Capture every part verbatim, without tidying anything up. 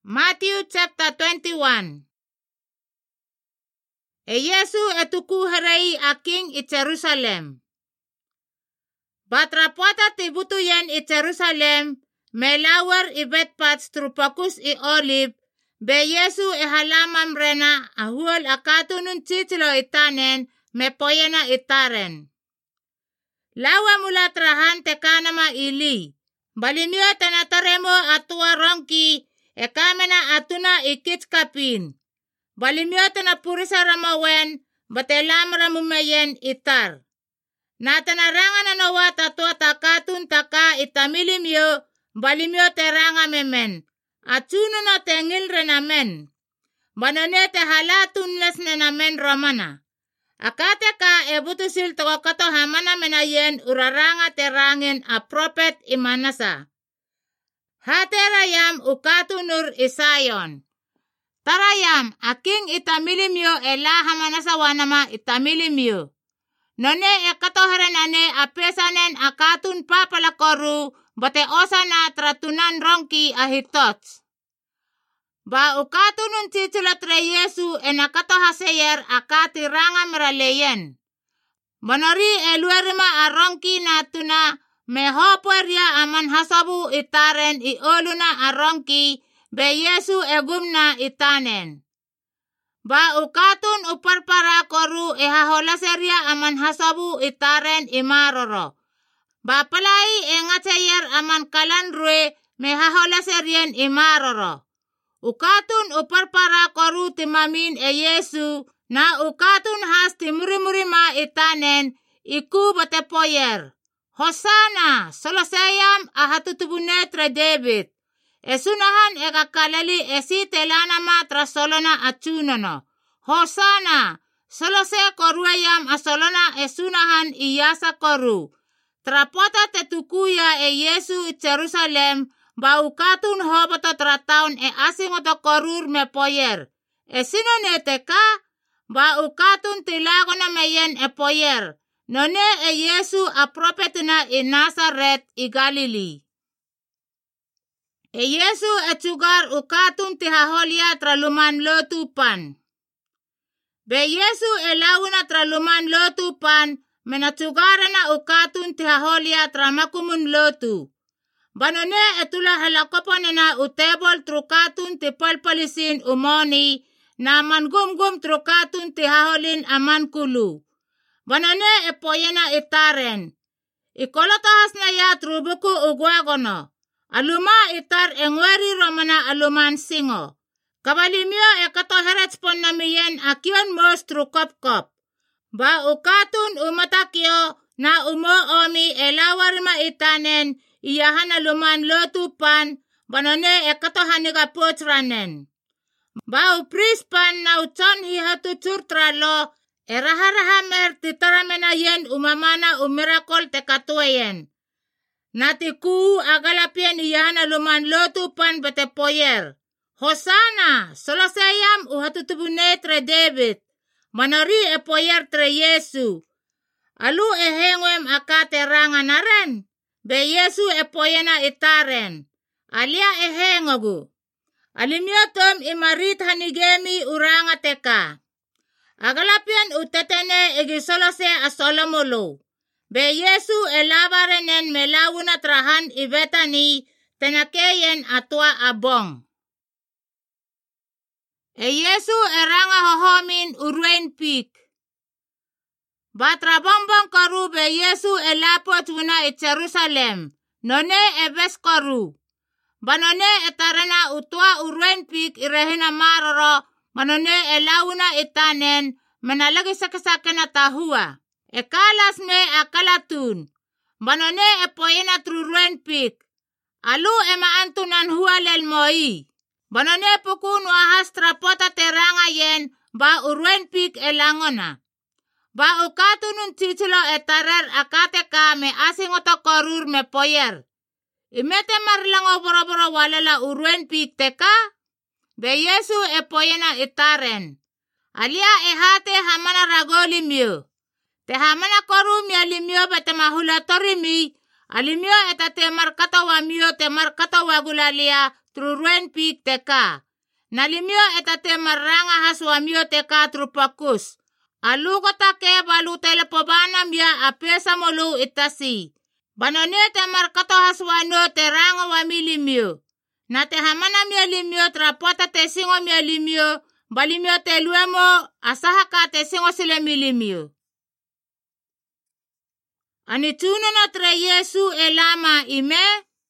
Matthew chapter twenty-one. E Yesu etuku herei aking i Jerusalem. Batrapota tibutu yen i Jerusalem, melawar i Betpats trupakus i Olive, be Yesu e halamam rena ahuol akatunun titilo itanen, me poyena itaren. Lawa mula trahan tekanama ili, balimio tenataremo atua rongki, e kamena atuna ikit kapin. Balimio tenapurisa ramawen, batelam ramumayen itar. Na tenarangan anawa tatua takatun taka itamilimio, balimio teranga memen. Atsuno na tengil renamen. Banone te halatun les nenamen romana. Akate ka ebutusil tokokato hamana menayen uraranga terangin a prophet imanasa. Haterayam ukatunur isayon. Tarayam aking itamilimyo ela hamanasa wanama itamilimyo. None ekatoharen ane apesanen akatun papalakoru bate osana tratunan rongki ahitots. Ba ukatunun titulot re Yesu enakatohaseyer akati ranga meraleyen. Banori eluerima arongki natuna mehopueria aman hasabu itaren ioluna arongki be Yesu egumna itanen. Ba ukatun uparpara koru ehaholaseria aman hasabu itaren imaroro. Ba palai engateyer aman kalan rue mehaholaserien imaroro. Ukatun uparpara koru timamin e Yesu na ukatun has timurimurima itanen iku batepoyer. Hosana solosayam ahatutubunet re David. Esunahan ekakalali esi telana matra solona achunono. Hosana solose koruayam asolona esunahan iyasa koru. Trapota tetukuya e Yesu Jerusalem ba ukatun hoboto trataun e asingoto korur me poyer. Esinone teka ba ukatun tilagona meyen e poyer. None e Yesu a propetuna i Nazaret i Galili. E Yesu etugar ukatun tihaholia traluman lotu pan. Be Yesu elawuna traluman lotu pan, menatugarana ukatun tihaholia tramakumun lotu. Banone etula halakoponena utebol trukatun tipalpalisin umoni, na mangumgum trukatun tihaholin aman kulu. Banone epoyena itaren. Ikolotahas na ya trubuku ugwagono. Aluma itar engweri romana aluman singo. Kabalimio e katoherets pon namiyen akion mos trukop-kop. Ba ukatun umatakyo na umo omi elawarima itanen iyahan aluman lotupan banone e katohaniga potranen. Ba uprispan na uchon hihatutur tralo eraharahamer titaramena yen umamana umirakol te katuayen. Natiku agalapien iyan aluman lotu pan bete poyer. Hosana, solosayam uhatutubunet re David. Manori e poyer tre Yesu. Alu e hengwem akate ranganaren. Be Yesu e poyena itaren. Alia e hengogu. Alimiotom imarit hanigemi uranga teka. Agalapien utetene egisolose asolomolo. Be Yesu elabarenen melawuna trahan ibetani tenakeyen atua abong. E Yesu eranga hohomin urwen pik. Batrabombong koru be Yesu elapot wuna i Jerusalem. None ebes koru. Banone etarena utua urwen pik irehina maroro. Manone elawuna itanen menalagi sakasakena tahua. Ekalas me akalatun. Banone epoyena truruen pik. Alu ema antunan hualel moi. Banone pukun wahas trapota teranga yen ba uruen pik elangona. Ba ukatunun titulo etarer akate ka me asingoto korur me poyer. Imete marlango boroboro walela uruen pik teka. Be Yesu epoyena itaren. Alia ehate hamana ragoli mio. Te hamana koru mi alimio bete mahula torimi, alimio eta te markata wa mio te markata wa gulalia, truruen pik teka. Nalimio etate maranga haswamio teka trupakus. Alugo take balu telepobana mia apesa molu itasi. Banone te markato haswano te rango wa milimio. Na te hamana mia limio trapota te singo mia limio. Balimio te luemo asahaka te singo sile milimio. Anituno na tre Yesu elama ime.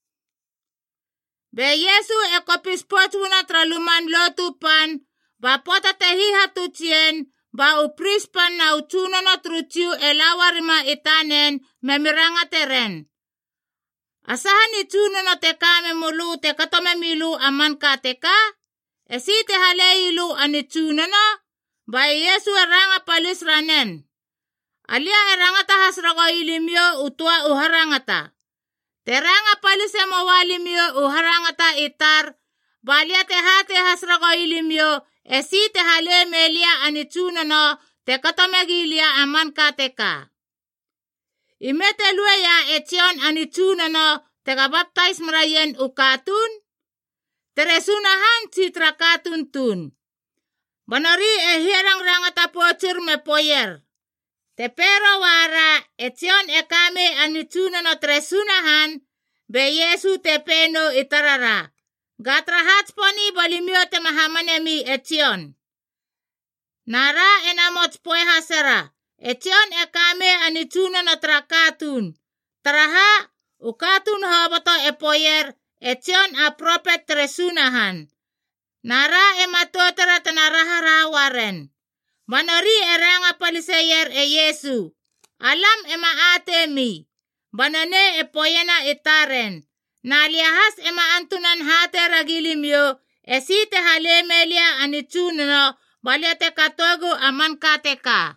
Be Yesu e kopis potuna tra luman lotu pan. Ba pota te hiha tutien. Ba upris pan na utuno na trutiu elawarima itanen memiranga teren. Asahan ituno na te kame mulu te katome milu aman ka teka. Esi te hale ilu anituno na. Ba Yesu eranga palis ranen. Alia erangata hasrago ilimio utua uharangata. Teranga palise mawalimio uharangata itar. Balia te hate hasrago ilimio. Esi te hale melia anituno no te katomegilia aman ka teka. Imete lue ya etion anituno no te kabaptais merayen ukatun. Teresunahan citra katun tun. Banari e hirang rangata pochir me poyer. Te pero wara etion e kame anituno no tresunahan. Be Yesu te peno itarara. Gatra hatsponi balimio te mahamanemi etion. Nara enamot poe hasera. Etion e kame anituno no trakatun. Taraha ukatun hoboto e poyer. Etion a prophet tresunahan. Nara e matotera tenarahara waren. Banori eranga paliseyer e Yesu. Alam e maate mi. Banone e poyena itaren. Naliahas e maantunan hate ragilimyo. E site halemelia anituno baliate katogo aman kateka.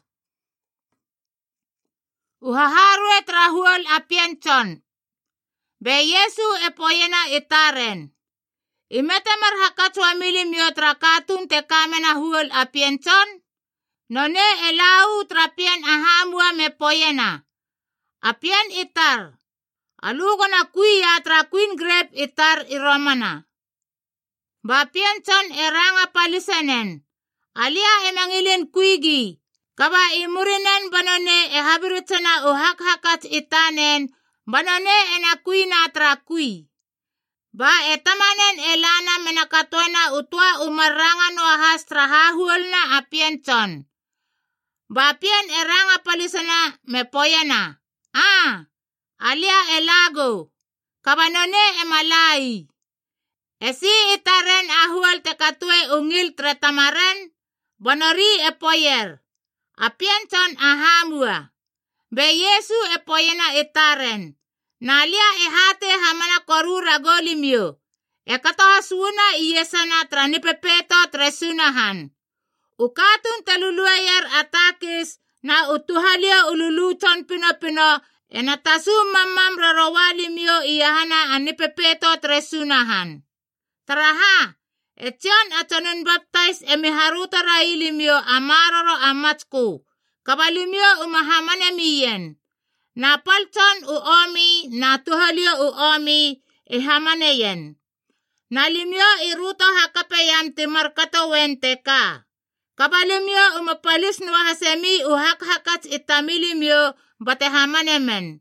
Uhaharwe trahuol apienchon. Be Yesu e poyena itaren. Imete marhakat wamilimyo trakatun te kamena huol apienchon. None elau trapien ahamua me poyena. Apien itar. Alugo na kuya tra queen grape itar iromana. Bapien chon eranga palisenen. Alia emangilin kuigi. Kaba imurinen banone e habiritana uhak hakat itanen. Banone ena kuina tra kui. Ba etamanen elana menakatwena utua umarangan wahas trahahuol na apien chon. Bapien eranga palisana me poyena. Ah, alia elago. Kabanone emalai. Esi itaren ahual te katue ungil tretamaren. Bonori e poyer. Apienton ahamua. Be Yesu e poyena itaren. Nalia e hate hamana koru ragolimio. E katohasuna iyesana tranipepeto tresunahan. Ukatun teluluayer atakis. Na utuhalia ululuton pino-pino. E natasum mamam rarowalimio iyahana anipepeto tresunahan. Taraha, etion atonun baptize emiharuta railimio amaroro amatsku. Kabalimio umahamane miyen. Na palton uomi, na tuhalio uomi, ihamaneyen. Nalimio iruto hakapayam timarkato wenteka. Kabalimio umapalis nuahasemi uhak-hakat itamilimio batehamanemen.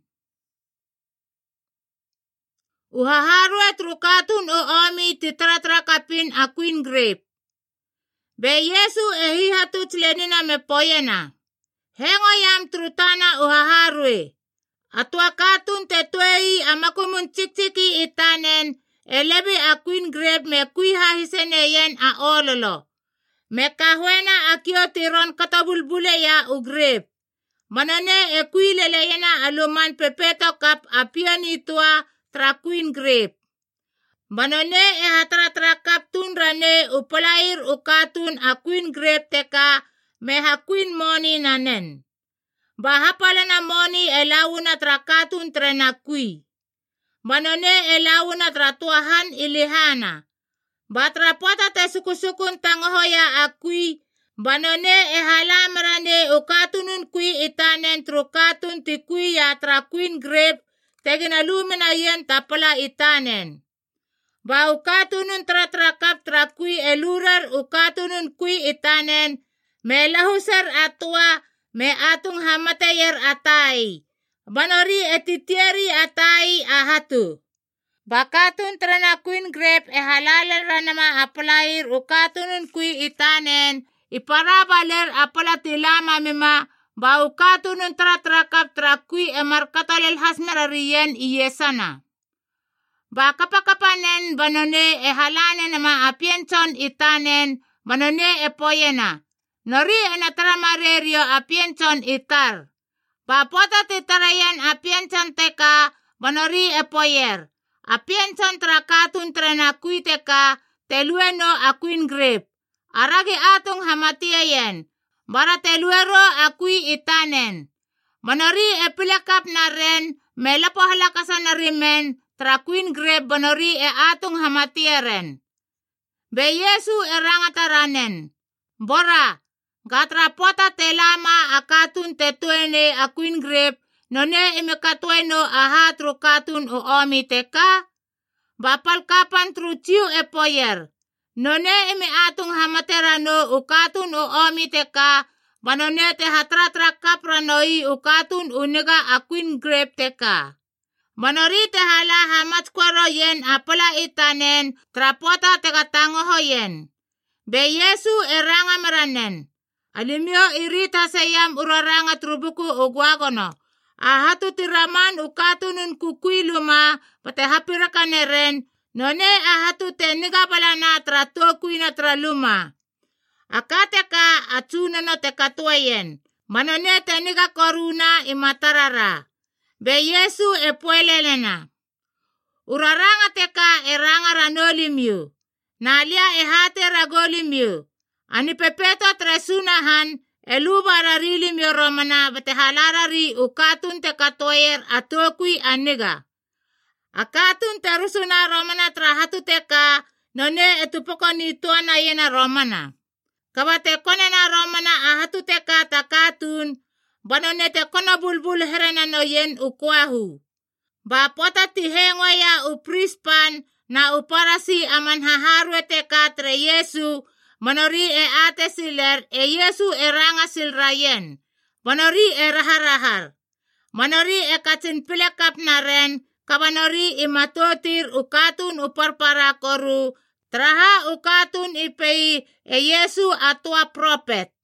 Uhaharwe trukatun uomi titratrakapin a queen grape. Be Yesu ehihatut lenina me poyena. Hengo yam trutana uhaharwe. Atua katun tetuei amakumun chiktiki itanen. Elebi a queen grape me kuiha hiseneyen a ololo. Me kahwena akio tiron katabulbule ya u grape. Manane e kuileleyena aluman pepeto kap apioni tua tra queen grape. Manone e hatratra kap tunrane upalair ukatun a queen grape teka me ha queen moni nanen. Bahapala na moni e launa trakatun trena kui. Manone e launa tratuahan ilihana. Batrapota te sukusukun tangohoya akui. Banone e halamarane ukatunun kui itanen trukatun ti kui ya tra queen grape. Teginalumina yen tapala itanen. Ba ukatunun tratrakap trakui elurar ukatunun kui itanen, me lahusar atua, me atung hamateyer atai. Banori etitieri atai ahatu. Bakatun tranakuin grep e halaler ranama apalair ukatunun kui itanen, iparabaler apalatilama mima, ba ukatunun tratrakap trakui e markatalel hasmerarien iyesana. Ba kapakapanen banone e halane nama apienson itanen, banone e poyena. Nori e natramarerio apienson itar. Ba pota titarayan apienson teka, banori e poyer. Apienson trakatun trenakui teka, telueno akuin grip. Aragi atung hamatiayen. Bara teluero akui itanen. Banori e pilakap na ren, me lapahalakasan na rimen, trakuin grep banori e atung hamatieren. Be Yesu e rangataranen. Bora, gatra pota telama akatun tetuene akuin grep, none imekatueno aha trukatun o omi teka. Bapal kapan truciu e poyer. None ime atung hamaterano ukatun o omi teka, banone te hatratra kapranoi ukatun uniga akuin grep teka. Manori te hala hamat kwaro yen apala itanen, trapota te katangoho yen. Be Yesu eranga meranen. Alimio irita sayam uraranga trubuku ugwagono. Ahatu tiraman ukatunun kukui luma, pate hapirakaneren, none ahatu te nigabalana tratokui na traluma. Akateka atsunano te katuayen, manone te niga koruna imatarara. Be Yesu e puelelena. Uraranga teka eranga ranolimiu. Nalia e hate ragolimiu. Ani pepeto tresunahan eluba rarilimio romana bate halarari ukatun te katoyer atokui aniga. Akatun terusuna romana trahatu teka none etupoko ni tuana yena romana. Kabate konena romana ahatu teka takatun. Banone te kono bulbul herena no yen ukwahu. Ba pota tihengo ya uprispan na uparasi aman haharwe te katre Yesu. Manori e ate siler e Yesu e ranga silrayen. Manori e raharahar. Manori e katin pilekap na ren. Kabanori imatotir ukatun uparpara koru. Traha ukatun ipei e Yesu atua propet.